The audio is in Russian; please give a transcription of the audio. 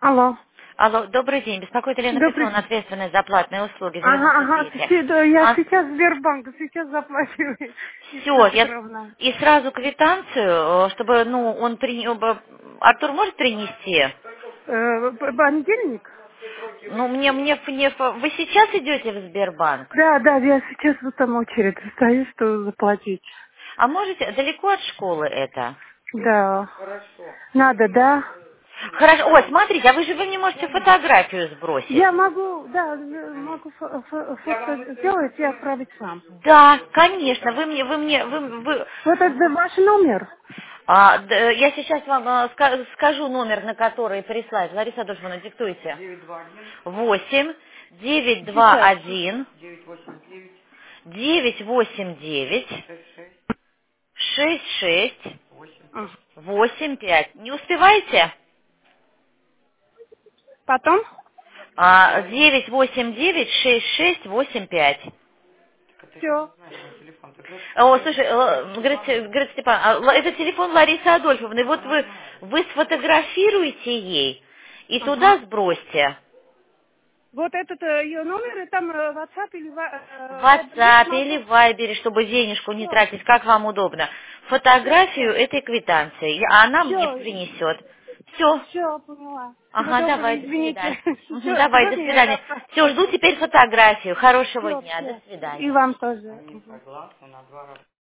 Алло. Алло, добрый день. Беспокоит Елена Добрый Петровна, день. ответственность за платные услуги. Ага, Зарубежные ага. дети. Да, я А, сейчас Сбербанк, сейчас заплачиваю, Елена все, Петровна. и сразу квитанцию, чтобы, ну, Артур может принести? Понедельник? Ну, вы сейчас идете в Сбербанк? Да, да, я сейчас в этом очередь стою, что заплатить. А можете, далеко от школы это? Да. Надо, да? Хорошо. Ой, смотрите, вы мне можете фотографию сбросить. Я могу, да, могу фото сделать и отправить вам. Да, конечно, вы, Вот это ваш номер? я сейчас вам скажу номер, на который прислать. Лариса Адольфовна, диктуйте. 8 Сейчас. 921 989 66 Ага. 85. Не успеваете? Потом? 989 6685. Все. О, слушай, говорит Степан, это телефон Ларисы Адольфовны. Вот вы сфотографируете ей и Ага. туда сбросьте. Вот этот ее номер, и там WhatsApp или В Viber есть, WhatsApp или могу? в Viber, чтобы денежку не Все, тратить, как вам удобно. все, Фотографию все. этой квитанции, а она мне Все, принесет. Все. все, поняла. Всего Ага, доброго, давай, до извините. свидания. Мгм, Все, давай, до сегодня я свидания. завтра. Все, жду теперь фотографию. Хорошего Все, дня, до все. И свидания. вам тоже. Мгм.